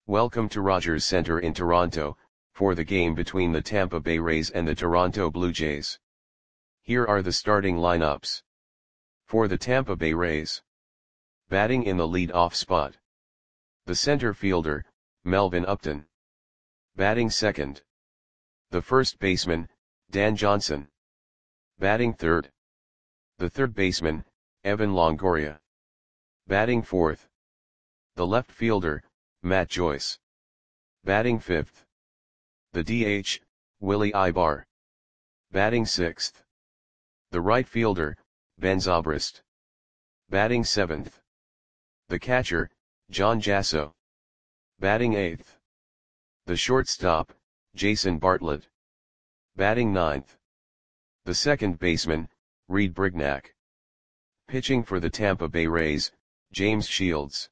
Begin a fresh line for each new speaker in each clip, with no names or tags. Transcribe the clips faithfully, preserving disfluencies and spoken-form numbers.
Welcome to Rogers Centre in Toronto, for the game between the Tampa Bay Rays and the Toronto Blue Jays. Here are the starting lineups. For the Tampa Bay Rays. Batting in the lead-off spot. The center fielder, Melvin Upton. Batting second. The first baseman, Dan Johnson. Batting third. The third baseman, Evan Longoria. Batting fourth. The left fielder, Matt Joyce. Batting fifth. The D H, Willie Ibar. Batting sixth. The right fielder, Ben Zobrist. Batting seventh. The catcher, John Jasso. Batting eighth. The shortstop, Jason Bartlett. Batting ninth. The second baseman, Reed Brignac. Pitching for the Tampa Bay Rays, James Shields.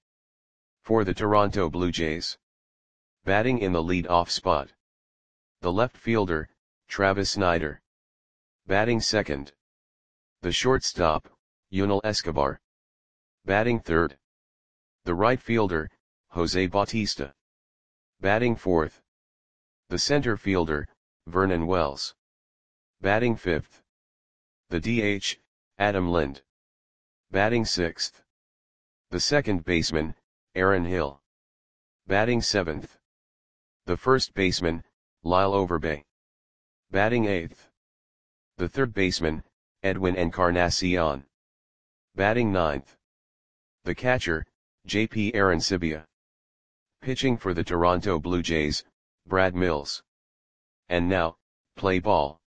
For the Toronto Blue Jays. Batting in the lead-off spot. The left fielder, Travis Snider. Batting second. The shortstop, Yunel Escobar. Batting third. The right fielder, Jose Bautista. Batting fourth. The center fielder, Vernon Wells. Batting fifth. The D H, Adam Lind. Batting sixth. The second baseman, Aaron Hill. Batting seventh. The first baseman, Lyle Overbay. Batting eighth. The third baseman, Edwin Encarnacion. Batting ninth. The catcher, J P Arancibia. Pitching for the Toronto Blue Jays, Brad Mills. And now, play ball.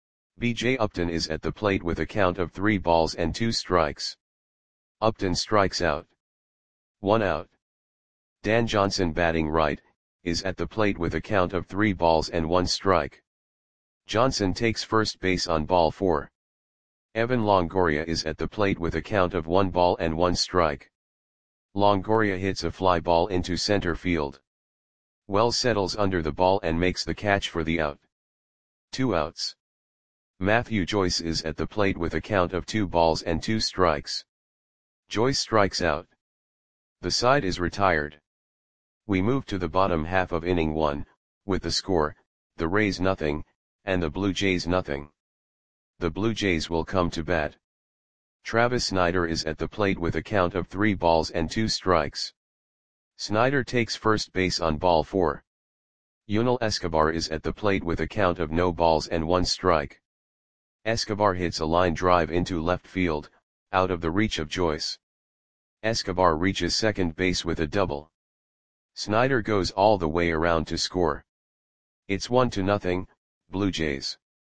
B J Upton is at the plate with a count of three balls and two strikes. Upton strikes out. One out. Dan Johnson, batting right, is at the plate with a count of three balls and one strike. Johnson takes first base on ball four. Evan Longoria is at the plate with a count of one ball and one strike. Longoria hits a fly ball into center field. Wells settles under the ball and makes the catch for the out. Two outs. Matthew Joyce is at the plate with a count of two balls and two strikes. Joyce strikes out. The side is retired. We move to the bottom half of inning one, with the score, the Rays nothing, and the Blue Jays nothing. The Blue Jays will come to bat. Travis Snider is at the plate with a count of three balls and two strikes. Snider takes first base on ball four. Yunel Escobar is at the plate with a count of no balls and one strike. Escobar hits a line drive into left field, out of the reach of Joyce. Escobar reaches second base with a double. Snider goes all the way around to score. It's one to nothing, Blue Jays.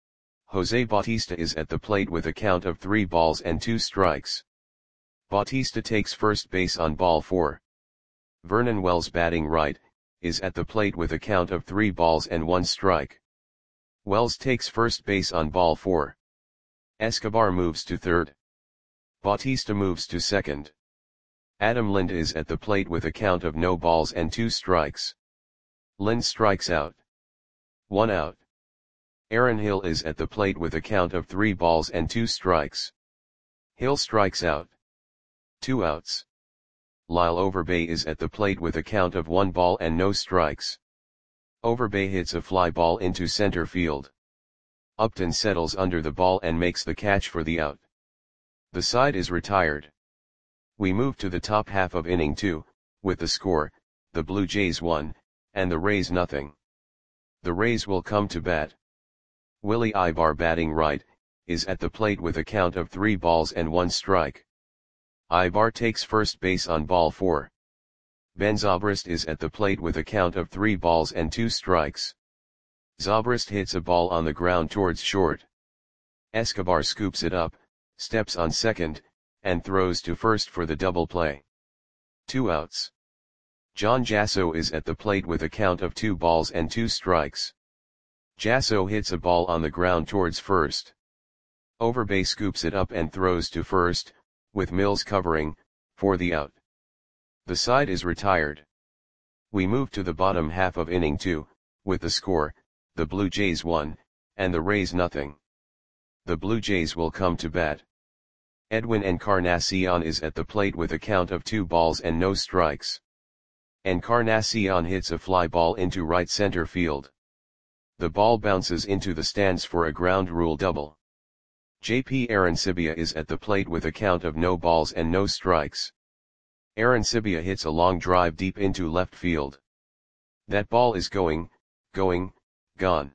Jose Bautista is at the plate with a count of three balls and two strikes. Bautista takes first base on ball four. Vernon Wells, batting right, is at the plate with a count of three balls and one strike. Wells takes first base on ball four. Escobar moves to third. Bautista moves to second. Adam Lind is at the plate with a count of no balls and two strikes. Lind strikes out. One out. Aaron Hill is at the plate with a count of three balls and two strikes. Hill strikes out. Two outs. Lyle Overbay is at the plate with a count of one ball and no strikes. Overbay hits a fly ball into center field. Upton settles under the ball and makes the catch for the out. The side is retired. We move to the top half of inning two, with the score, the Blue Jays one, and the Rays nothing. The Rays will come to bat. Willie Ibar, batting right, is at the plate with a count of three balls and one strike. Ibar takes first base on ball four. Ben Zobrist is at the plate with a count of three balls and two strikes. Zobrist hits a ball on the ground towards short. Escobar scoops it up, steps on second, and throws to first for the double play. Two outs. John Jasso is at the plate with a count of two balls and two strikes. Jasso hits a ball on the ground towards first. Overbay scoops it up and throws to first, with Mills covering, for the out. The side is retired. We move to the bottom half of inning two, with the score, the Blue Jays one, and the Rays nothing. The Blue Jays will come to bat. Edwin Encarnacion is at the plate with a count of two balls and no strikes. Encarnacion hits a fly ball into right center field. The ball bounces into the stands for a ground rule double. J P Arancibia is at the plate with a count of no balls and no strikes. Arancibia hits a long drive deep into left field. That ball is going, going, gone.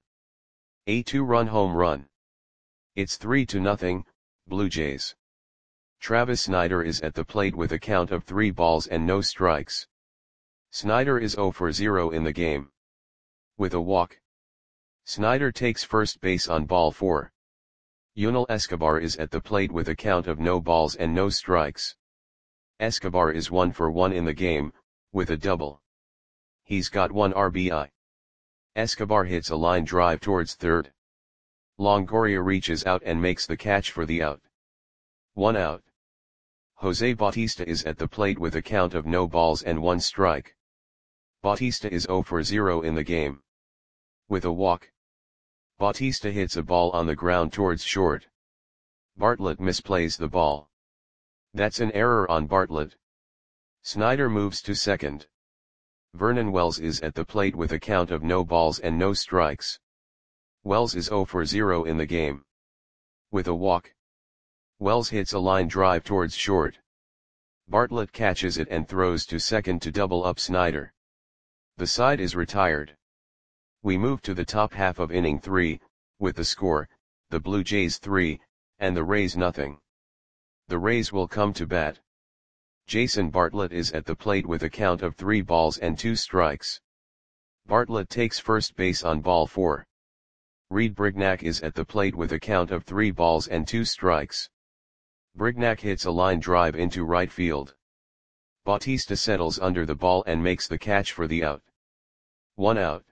A two-run home run. It's three to nothing, Blue Jays. Travis Snider is at the plate with a count of three balls and no strikes. Snider is zero for zero in the game. With a walk. Snider takes first base on ball four. Yunel Escobar is at the plate with a count of no balls and no strikes. Escobar is one for one in the game, with a double. He's got one R B I. Escobar hits a line drive towards third. Longoria reaches out and makes the catch for the out. One out. Jose Bautista is at the plate with a count of no balls and one strike. Bautista is zero for zero in the game. With a walk. Bautista hits a ball on the ground towards short. Bartlett misplays the ball. That's an error on Bartlett. Snider moves to second. Vernon Wells is at the plate with a count of no balls and no strikes. Wells is zero for zero in the game. With a walk. Wells hits a line drive towards short. Bartlett catches it and throws to second to double up Snider. The side is retired. We move to the top half of inning three, with the score, the Blue Jays three, and the Rays nothing. The Rays will come to bat. Jason Bartlett is at the plate with a count of three balls and two strikes. Bartlett takes first base on ball four. Reed Brignac is at the plate with a count of three balls and two strikes. Brignac hits a line drive into right field. Bautista settles under the ball and makes the catch for the out. One out.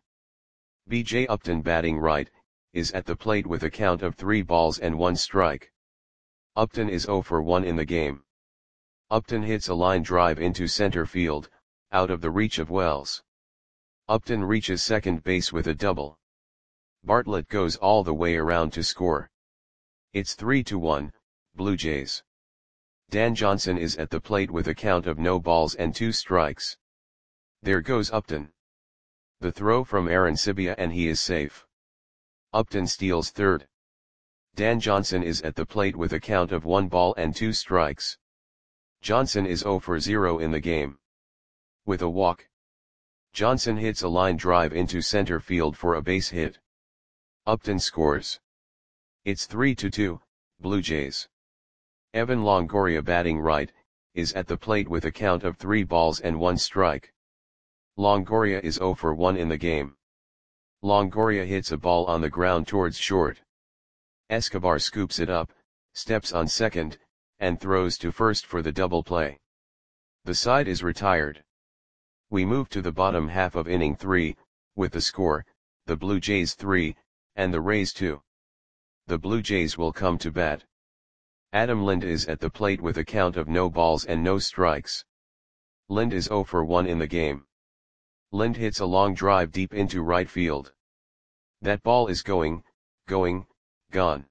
B J Upton, batting right, is at the plate with a count of three balls and one strike. Upton is zero for one in the game. Upton hits a line drive into center field, out of the reach of Wells. Upton reaches second base with a double. Bartlett goes all the way around to score. It's three to one, Blue Jays. Dan Johnson is at the plate with a count of no balls and two strikes. There goes Upton. The throw from Arancibia and he is safe. Upton steals third. Dan Johnson is at the plate with a count of one ball and two strikes. Johnson is zero for zero in the game. With a walk. Johnson hits a line drive into center field for a base hit. Upton scores. It's three to two, Blue Jays. Evan Longoria, batting right, is at the plate with a count of three balls and one strike. Longoria is zero for one in the game. Longoria hits a ball on the ground towards short. Escobar scoops it up, steps on second, and throws to first for the double play. The side is retired. We move to the bottom half of inning three, with the score, the Blue Jays three, and the Rays two. The Blue Jays will come to bat. Adam Lind is at the plate with a count of no balls and no strikes. Lind is zero for one in the game. Lind hits a long drive deep into right field. That ball is going, going, gone.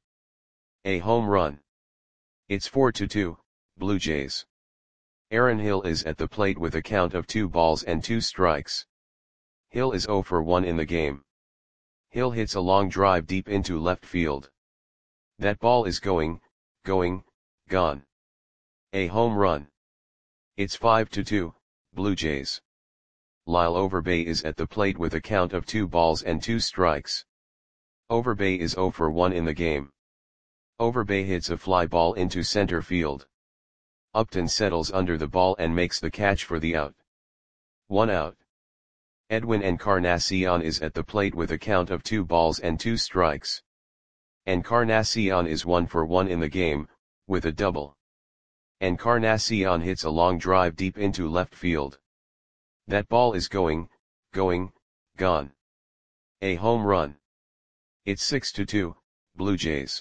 A home run. It's four to two, Blue Jays. Aaron Hill is at the plate with a count of two balls and two strikes. Hill is zero for one in the game. Hill hits a long drive deep into left field. That ball is going, going, gone. A home run. It's five to two, Blue Jays. Lyle Overbay is at the plate with a count of two balls and two strikes. Overbay is zero for one in the game. Overbay hits a fly ball into center field. Upton settles under the ball and makes the catch for the out. One out. Edwin Encarnacion is at the plate with a count of two balls and two strikes. Encarnacion is one for one in the game, with a double. Encarnacion hits a long drive deep into left field. That ball is going, going, gone. A home run. It's six to two, Blue Jays.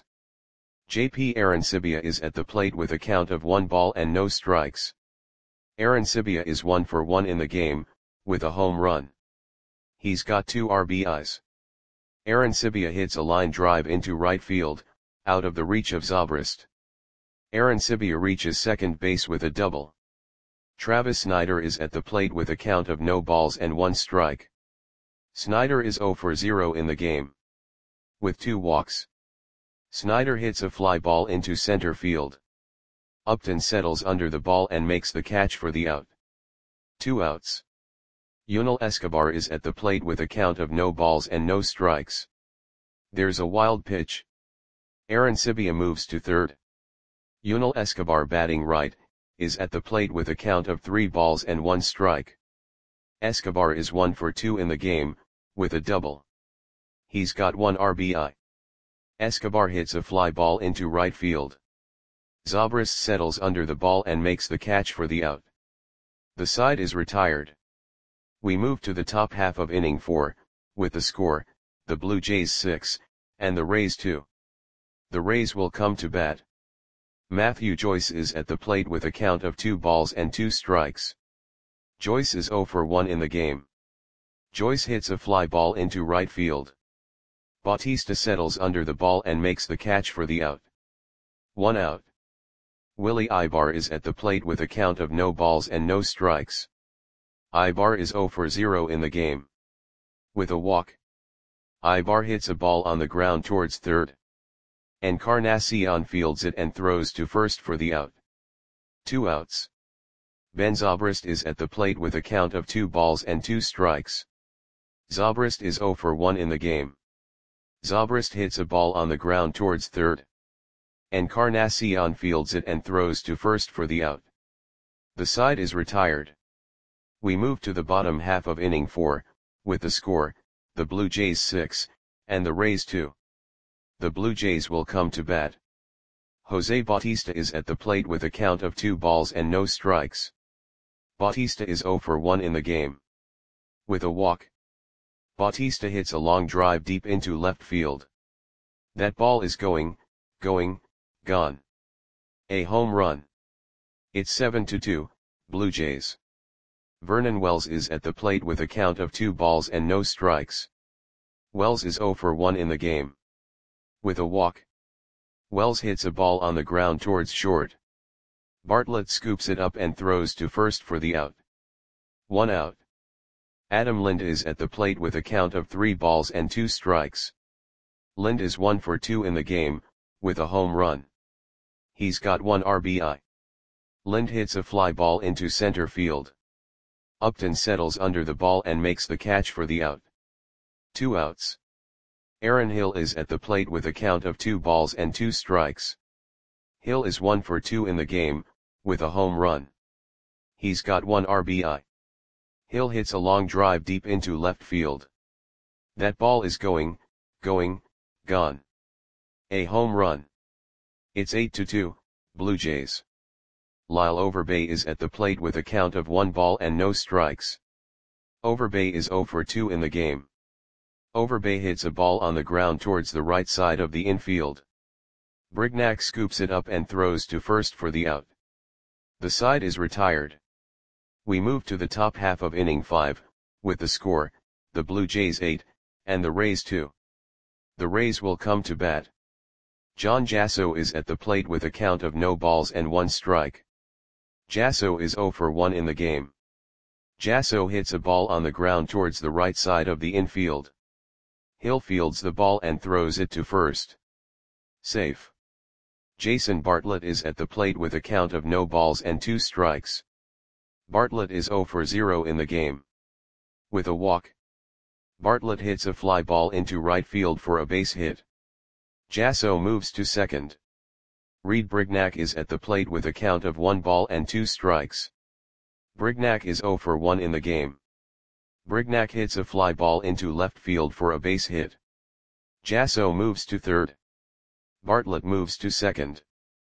J P Arancibia is at the plate with a count of one ball and no strikes. Arancibia is one for one in the game, with a home run. He's got two R B Is. Arancibia hits a line drive into right field, out of the reach of Zobrist. Arancibia reaches second base with a double. Travis Snider is at the plate with a count of no balls and one strike. Snider is zero for zero in the game. With two walks. Snider hits a fly ball into center field. Upton settles under the ball and makes the catch for the out. Two outs. Yunel Escobar is at the plate with a count of no balls and no strikes. There's a wild pitch. Aaron Sibia moves to third. Yunel Escobar, batting right, is at the plate with a count of three balls and one strike. Escobar is one for two in the game, with a double. He's got one R B I. Escobar hits a fly ball into right field. Zobrist settles under the ball and makes the catch for the out. The side is retired. We move to the top half of inning four, with the score, the Blue Jays six, and the Rays two. The Rays will come to bat. Matthew Joyce is at the plate with a count of two balls and two strikes. Joyce is zero for one in the game. Joyce hits a fly ball into right field. Bautista settles under the ball and makes the catch for the out. One out. Willie Ibar is at the plate with a count of no balls and no strikes. Ibar is zero for zero in the game. With a walk. Ibar hits a ball on the ground towards third. Encarnacion fields it and throws to first for the out. Two outs. Ben Zobrist is at the plate with a count of two balls and two strikes. Zobrist is zero for one in the game. Zobrist hits a ball on the ground towards third. Encarnacion fields it and throws to first for the out. The side is retired. We move to the bottom half of inning four, with the score, the Blue Jays six, and the Rays two. The Blue Jays will come to bat. Jose Bautista is at the plate with a count of two balls and no strikes. Bautista is zero for one in the game. With a walk. Bautista hits a long drive deep into left field. That ball is going, going, gone. A home run. It's seven to two, Blue Jays. Vernon Wells is at the plate with a count of two balls and no strikes. Wells is zero for one in the game. With a walk. Wells hits a ball on the ground towards short. Bartlett scoops it up and throws to first for the out. One out. Adam Lind is at the plate with a count of three balls and two strikes. Lind is one for two in the game, with a home run. He's got one R B I. Lind hits a fly ball into center field. Upton settles under the ball and makes the catch for the out. Two outs. Aaron Hill is at the plate with a count of two balls and two strikes. Hill is one for two in the game, with a home run. He's got one R B I. Hill hits a long drive deep into left field. That ball is going, going, gone. A home run. It's eight to two, Blue Jays. Lyle Overbay is at the plate with a count of one ball and no strikes. Overbay is zero for two in the game. Overbay hits a ball on the ground towards the right side of the infield. Brignac scoops it up and throws to first for the out. The side is retired. We move to the top half of inning five, with the score, the Blue Jays eight, and the Rays two. The Rays will come to bat. John Jasso is at the plate with a count of no balls and one strike. Jasso is zero for one in the game. Jasso hits a ball on the ground towards the right side of the infield. Hill fields the ball and throws it to first. Safe. Jason Bartlett is at the plate with a count of no balls and two strikes. Bartlett is zero for zero in the game. With a walk. Bartlett hits a fly ball into right field for a base hit. Jasso moves to second. Reed Brignac is at the plate with a count of one ball and two strikes. Brignac is zero for one in the game. Brignac hits a fly ball into left field for a base hit. Jasso moves to third. Bartlett moves to second.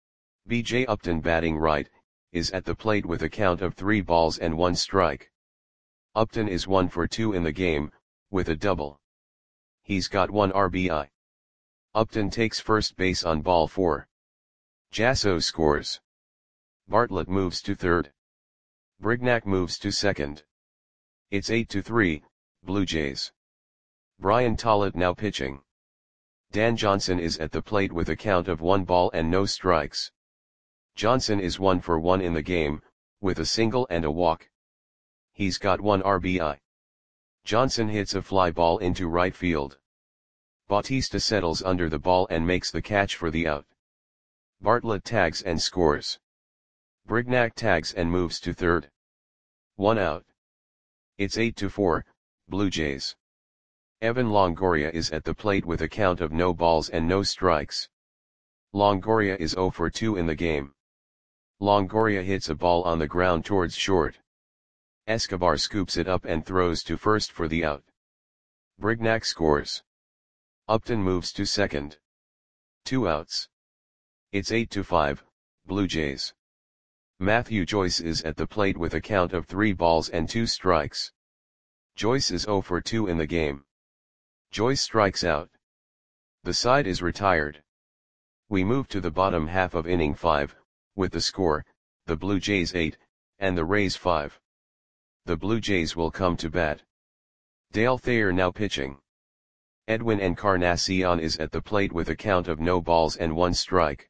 B J Upton, batting right, is at the plate with a count of three balls and one strike. Upton is one for two in the game, with a double. He's got one R B I. Upton takes first base on ball four. Jasso scores. Bartlett moves to third. Brignac moves to second. It's eight to three, Blue Jays. Brian Tollett now pitching. Dan Johnson is at the plate with a count of one ball and no strikes. Johnson is one for one in the game, with a single and a walk. He's got one R B I. Johnson hits a fly ball into right field. Bautista settles under the ball and makes the catch for the out. Bartlett tags and scores. Brignac tags and moves to third. One out. It's eight to four, Blue Jays. Evan Longoria is at the plate with a count of no balls and no strikes. Longoria is zero for two in the game. Longoria hits a ball on the ground towards short. Escobar scoops it up and throws to first for the out. Brignac scores. Upton moves to second. Two outs. It's eight to five, Blue Jays. Matthew Joyce is at the plate with a count of three balls and two strikes. Joyce is zero for two in the game. Joyce strikes out. The side is retired. We move to the bottom half of inning five, with the score, the Blue Jays eight, and the Rays five. The Blue Jays will come to bat. Dale Thayer now pitching. Edwin Encarnacion is at the plate with a count of no balls and one strike.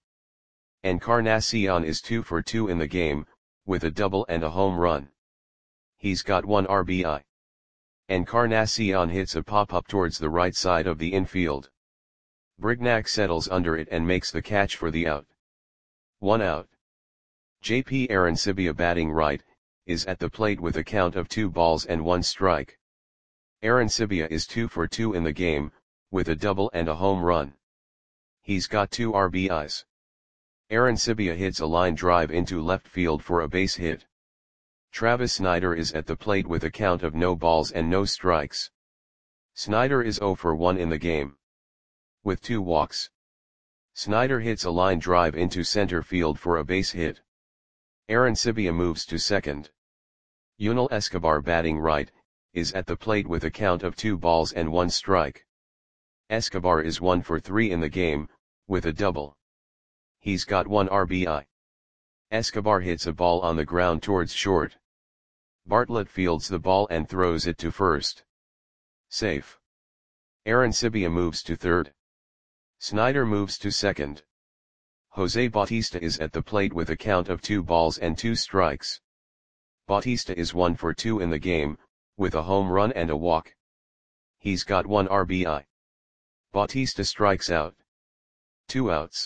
Encarnacion is two for two in the game, with a double and a home run. He's got one R B I. Encarnacion hits a pop-up towards the right side of the infield. Brignac settles under it and makes the catch for the out. One out. J P Arancibia batting right, is at the plate with a count of two balls and one strike. Arancibia is two for two in the game, with a double and a home run. He's got two R B Is. Arancibia hits a line drive into left field for a base hit. Travis Snider is at the plate with a count of no balls and no strikes. Snider is zero for one in the game, with two walks. Snider hits a line drive into center field for a base hit. Arancibia moves to second. Yunel Escobar batting right, is at the plate with a count of two balls and one strike. Escobar is one for three in the game, with a double. He's got one R B I. Escobar hits a ball on the ground towards short. Bartlett fields the ball and throws it to first. Safe. Arancibia moves to third. Snider moves to second. Jose Bautista is at the plate with a count of two balls and two strikes. Bautista is one for two in the game, with a home run and a walk. He's got one R B I. Bautista strikes out. Two outs.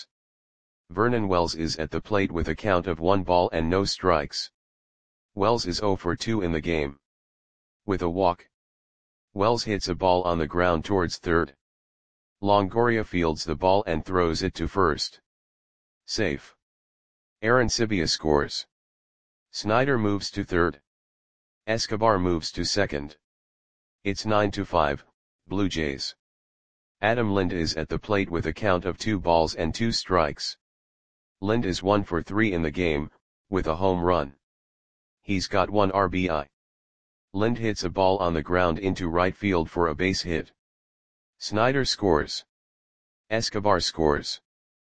Vernon Wells is at the plate with a count of one ball and no strikes. Wells is zero for two in the game, with a walk. Wells hits a ball on the ground towards third. Longoria fields the ball and throws it to first. Safe. Arancibia scores. Snider moves to third. Escobar moves to second. It's nine to five, Blue Jays. Adam Lind is at the plate with a count of two balls and two strikes. Lind is one for three in the game, with a home run. He's got one R B I. Lind hits a ball on the ground into right field for a base hit. Snider scores. Escobar scores.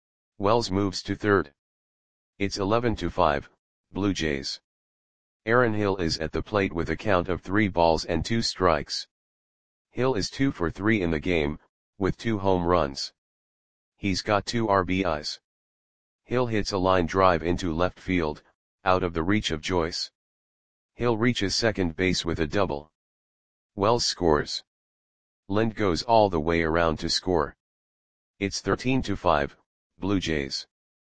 Wells moves to third. It's eleven to five, Blue Jays. Aaron Hill is at the plate with a count of three balls and two strikes. Hill is two for three in the game, with two home runs. He's got two R B Is. Hill hits a line drive into left field, out of the reach of Joyce. Hill reaches second base with a double. Wells scores. Lind goes all the way around to score. It's thirteen to five, Blue Jays.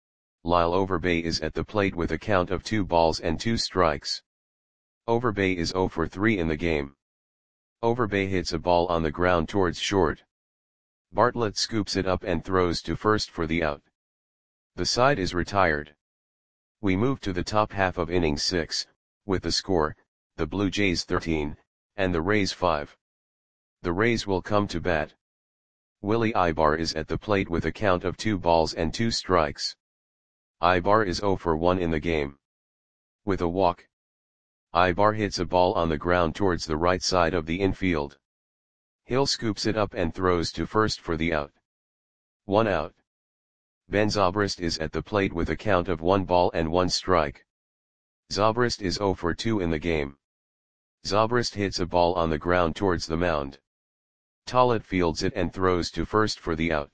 Lyle Overbay is at the plate with a count of two balls and two strikes. Overbay is zero for three in the game. Overbay hits a ball on the ground towards short. Bartlett scoops it up and throws to first for the out. The side is retired. We move to the top half of inning six, with the score, the Blue Jays thirteen, and the Rays five. The Rays will come to bat. Willie Ibar is at the plate with a count of two balls and two strikes. Ibar is zero for one in the game, with a walk. Ibar hits a ball on the ground towards the right side of the infield. Hill scoops it up and throws to first for the out. One out. Ben Zobrist is at the plate with a count of one ball and one strike. Zobrist is zero for two in the game. Zobrist hits a ball on the ground towards the mound. Tollett fields it and throws to first for the out.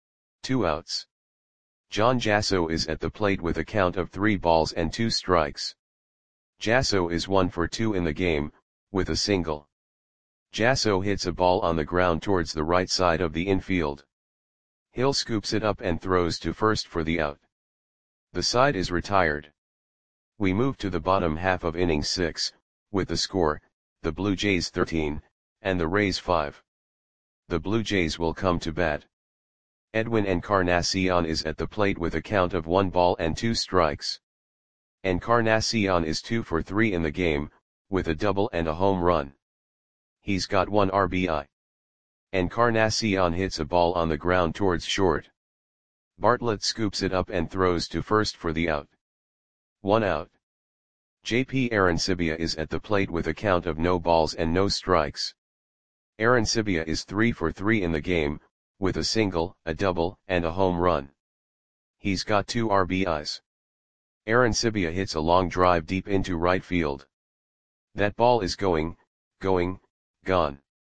Two outs. John Jasso is at the plate with a count of three balls and two strikes. Jasso is one for two in the game, with a single. Jasso hits a ball on the ground towards the right side of the infield. Hill scoops it up and throws to first for the out. The side is retired. We move to the bottom half of inning six, with the score, the Blue Jays thirteen, and the Rays five. The Blue Jays will come to bat. Edwin Encarnacion is at the plate with a count of one ball and two strikes. Encarnacion is two for three in the game, with a double and a home run. He's got one R B I. Encarnacion hits a ball on the ground towards short. Bartlett scoops it up and throws to first for the out. One out. J P Arancibia is at the plate with a count of no balls and no strikes. Arancibia is three for three in the game, with a single, a double, and a home run. He's got two R B Is. Arancibia hits a long drive deep into right field. That ball is going, going, gone.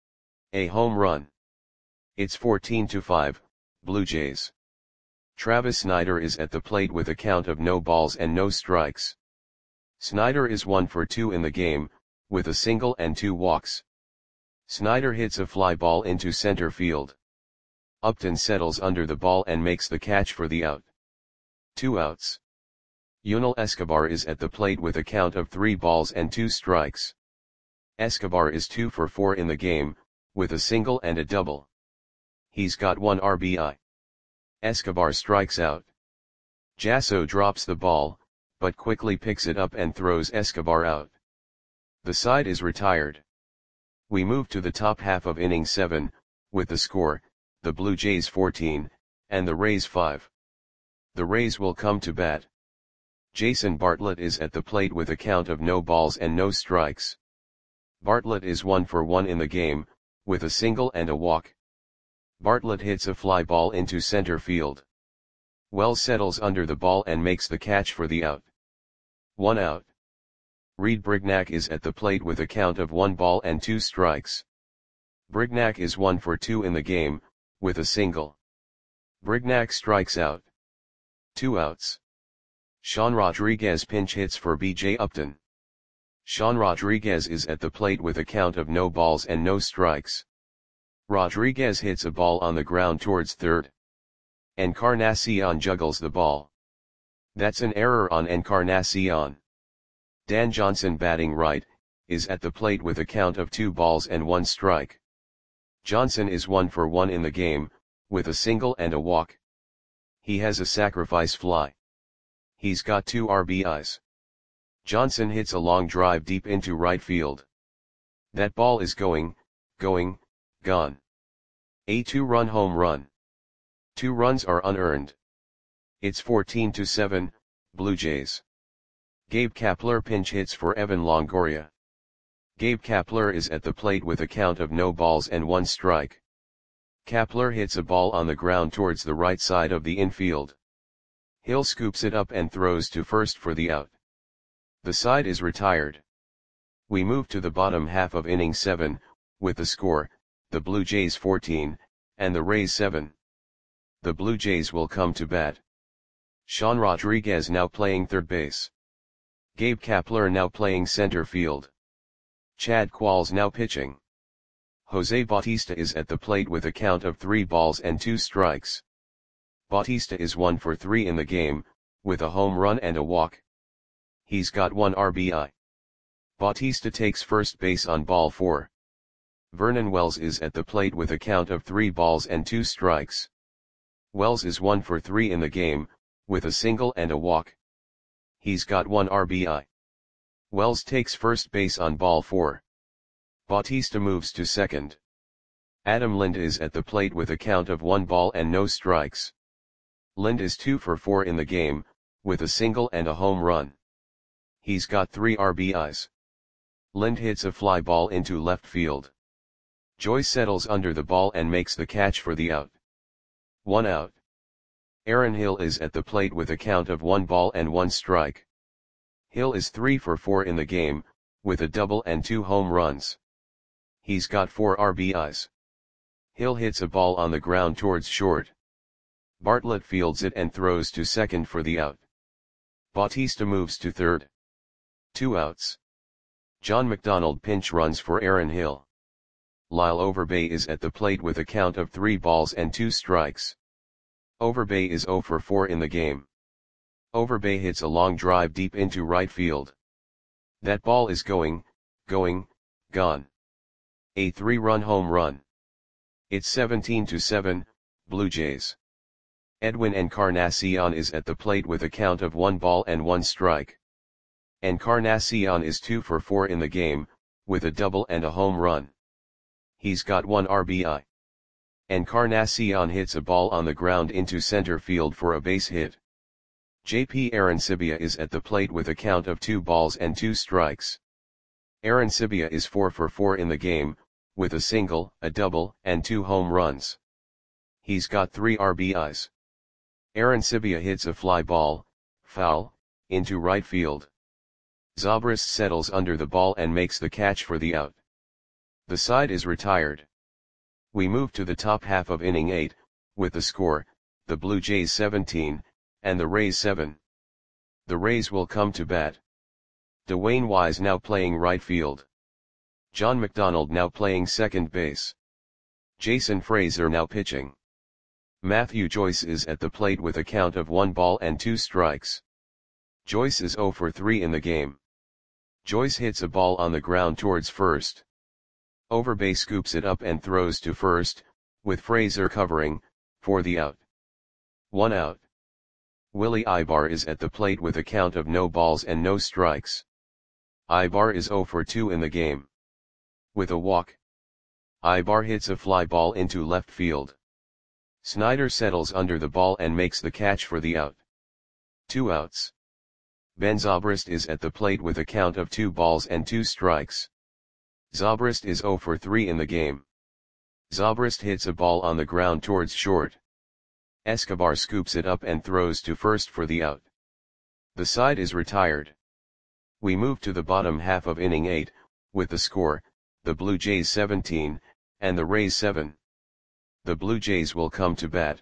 A home run. It's fourteen to five, Blue Jays. Travis Snider is at the plate with a count of no balls and no strikes. Snider is one for two in the game, with a single and two walks. Snider hits a fly ball into center field. Upton settles under the ball and makes the catch for the out. Two outs. Yunel Escobar is at the plate with a count of three balls and two strikes. Escobar is two for four in the game, with a single and a double. He's got one R B I. Escobar strikes out. Jasso drops the ball, but quickly picks it up and throws Escobar out. The side is retired. We move to the top half of inning seven, with the score, the Blue Jays fourteen, and the Rays five. The Rays will come to bat. Jason Bartlett is at the plate with a count of no balls and no strikes. Bartlett is one for one in the game, with a single and a walk. Bartlett hits a fly ball into center field. Wells settles under the ball and makes the catch for the out. One out. Reed Brignac is at the plate with a count of one ball and two strikes. Brignac is one for two in the game, with a single. Brignac strikes out. Two outs. Sean Rodriguez pinch hits for B J Upton. Sean Rodriguez is at the plate with a count of no balls and no strikes. Rodriguez hits a ball on the ground towards third. Encarnacion juggles the ball. That's an error on Encarnacion. Dan Johnson, batting right, is at the plate with a count of two balls and one strike. Johnson is one for one in the game, with a single and a walk. He has a sacrifice fly. He's got two R B Is. Johnson hits a long drive deep into right field. That ball is going, going, gone. A two-run home run. Two runs are unearned. It's fourteen to seven, Blue Jays. Gabe Kapler pinch hits for Evan Longoria. Gabe Kapler is at the plate with a count of no balls and one strike. Kapler hits a ball on the ground towards the right side of the infield. Hill scoops it up and throws to first for the out. The side is retired. We move to the bottom half of inning seven, with the score, the Blue Jays fourteen, and the Rays seven. The Blue Jays will come to bat. Sean Rodriguez now playing third base. Gabe Kapler now playing center field. Chad Qualls now pitching. Jose Bautista is at the plate with a count of three balls and two strikes. Bautista is one for three in the game, with a home run and a walk. He's got one R B I. Bautista takes first base on ball four. Vernon Wells is at the plate with a count of three balls and two strikes. Wells is one for three in the game, with a single and a walk. He's got one R B I. Wells takes first base on ball four. Bautista moves to second. Adam Lind is at the plate with a count of one ball and no strikes. Lind is two for four in the game, with a single and a home run. He's got three R B Is. Lind hits a fly ball into left field. Joyce settles under the ball and makes the catch for the out. One out. Aaron Hill is at the plate with a count of one ball and one strike. Hill is three for four in the game, with a double and two home runs. He's got four R B Is. Hill hits a ball on the ground towards short. Bartlett fields it and throws to second for the out. Bautista moves to third. Two outs. John McDonald pinch runs for Aaron Hill. Lyle Overbay is at the plate with a count of three balls and two strikes. Overbay is zero for four in the game. Overbay hits a long drive deep into right field. That ball is going, going, gone. A three-run home run. It's seventeen to seven, Blue Jays. Edwin Encarnacion is at the plate with a count of one ball and one strike. Encarnacion is two for four in the game, with a double and a home run. He's got one R B I. Encarnacion hits a ball on the ground into center field for a base hit. J P Arancibia is at the plate with a count of two balls and two strikes. Arancibia is four for four in the game, with a single, a double, and two home runs. He's got three R B Is. Arancibia hits a fly ball, foul, into right field. Zobrist settles under the ball and makes the catch for the out. The side is retired. We move to the top half of inning eight, with the score, the Blue Jays seventeen, and the Rays seven. The Rays will come to bat. Dwayne Wise now playing right field. John McDonald now playing second base. Jason Frazier now pitching. Matthew Joyce is at the plate with a count of one ball and two strikes. Joyce is zero for three in the game. Joyce hits a ball on the ground towards first. Overbay scoops it up and throws to first, with Frazier covering, for the out. One out. Willie Ibar is at the plate with a count of no balls and no strikes. Ibar is zero for two in the game. With a walk. Ibar hits a fly ball into left field. Snyder settles under the ball and makes the catch for the out. Two outs. Ben Zobrist is at the plate with a count of two balls and two strikes. Zobrist is zero for three in the game. Zobrist hits a ball on the ground towards short. Escobar scoops it up and throws to first for the out. The side is retired. We move to the bottom half of inning eight, with the score, the Blue Jays seventeen, and the Rays seven. The Blue Jays will come to bat.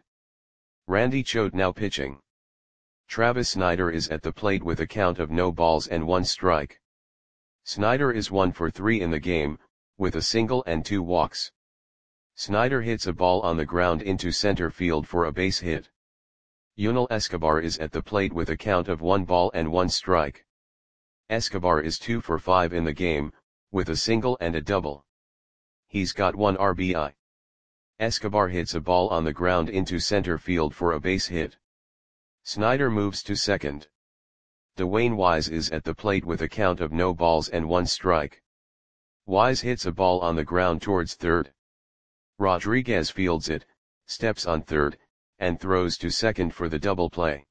Randy Choate now pitching. Travis Snyder is at the plate with a count of no balls and one strike. Snyder is one for three in the game, with a single and two walks. Snyder hits a ball on the ground into center field for a base hit. Yunel Escobar is at the plate with a count of one ball and one strike. Escobar is two for five in the game, with a single and a double. He's got one R B I. Escobar hits a ball on the ground into center field for a base hit. Snyder moves to second. Dwayne Wise is at the plate with a count of no balls and one strike. Wise hits a ball on the ground towards third. Rodriguez fields it, steps on third, and throws to second for the double play.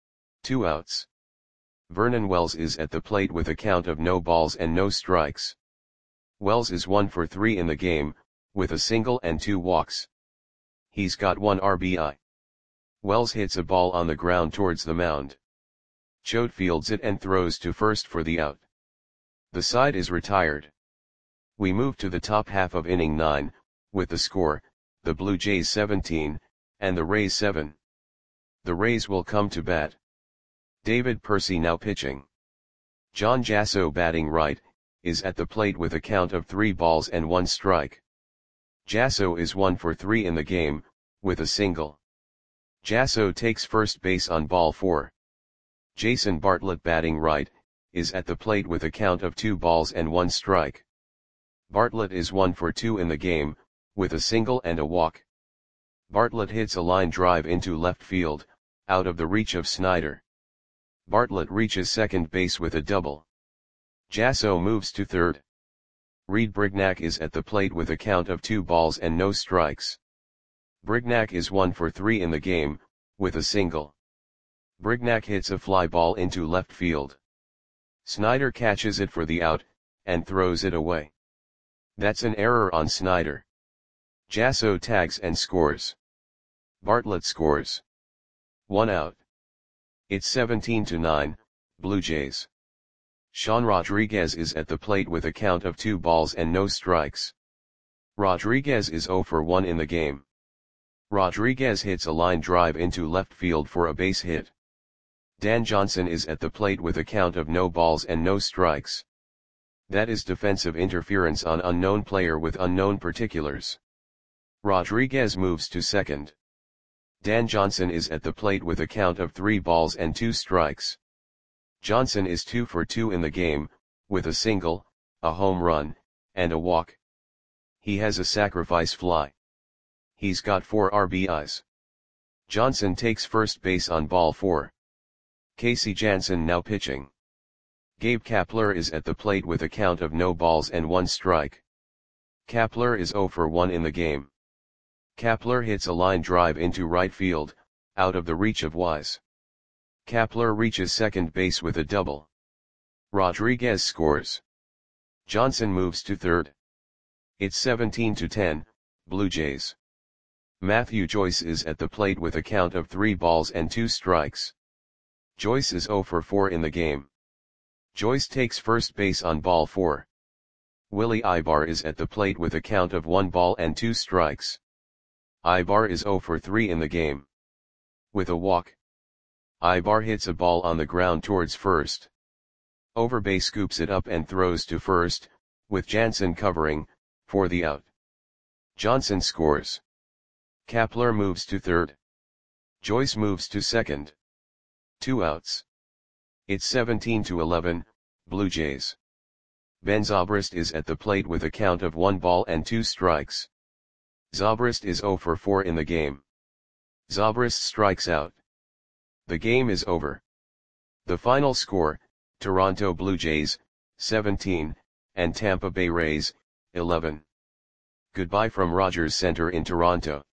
Two outs. Vernon Wells is at the plate with a count of no balls and no strikes. Wells is one for three in the game, with a single and two walks. He's got one R B I. Wells hits a ball on the ground towards the mound. Choate fields it and throws to first for the out. The side is retired. We move to the top half of inning nine, with the score, the Blue Jays seventeen, and the Rays seven. The Rays will come to bat. David Percy now pitching. John Jasso batting right, is at the plate with a count of three balls and one strike. Jasso is one for three in the game, with a single. Jasso takes first base on ball four. Jason Bartlett batting right, is at the plate with a count of two balls and one strike. Bartlett is one for two in the game, with a single and a walk. Bartlett hits a line drive into left field, out of the reach of Snyder. Bartlett reaches second base with a double. Jasso moves to third. Reed Brignac is at the plate with a count of two balls and no strikes. Brignac is one for three in the game, with a single. Brignac hits a fly ball into left field. Snyder catches it for the out, and throws it away. That's an error on Snyder. Jasso tags and scores. Bartlett scores. One out. It's seventeen to nine, Blue Jays. Sean Rodriguez is at the plate with a count of two balls and no strikes. Rodriguez is zero for one in the game. Rodriguez hits a line drive into left field for a base hit. Dan Johnson is at the plate with a count of no balls and no strikes. That is defensive interference on unknown player with unknown particulars. Rodriguez moves to second. Dan Johnson is at the plate with a count of three balls and two strikes. Johnson is two for two in the game, with a single, a home run, and a walk. He has a sacrifice fly. He's got four R B Is. Johnson takes first base on ball four. Casey Janssen now pitching. Gabe Kapler is at the plate with a count of no balls and one strike. Kapler is zero for one in the game. Kapler hits a line drive into right field, out of the reach of Wise. Kapler reaches second base with a double. Rodriguez scores. Johnson moves to third. It's seventeen to ten, Blue Jays. Matthew Joyce is at the plate with a count of three balls and two strikes. Joyce is zero for four in the game. Joyce takes first base on ball four. Willie Ibar is at the plate with a count of one ball and two strikes. Ibar is zero for three in the game. With a walk. Ibar hits a ball on the ground towards first. Overbay scoops it up and throws to first, with Jansen covering, for the out. Johnson scores. Kapler moves to third. Joyce moves to second. Two outs. It's seventeen to eleven, Blue Jays. Ben Zobrist is at the plate with a count of one ball and two strikes. Zobrist is zero for four in the game. Zobrist strikes out. The game is over. The final score, Toronto Blue Jays, seventeen, and Tampa Bay Rays, eleven. Goodbye from Rogers Center in Toronto.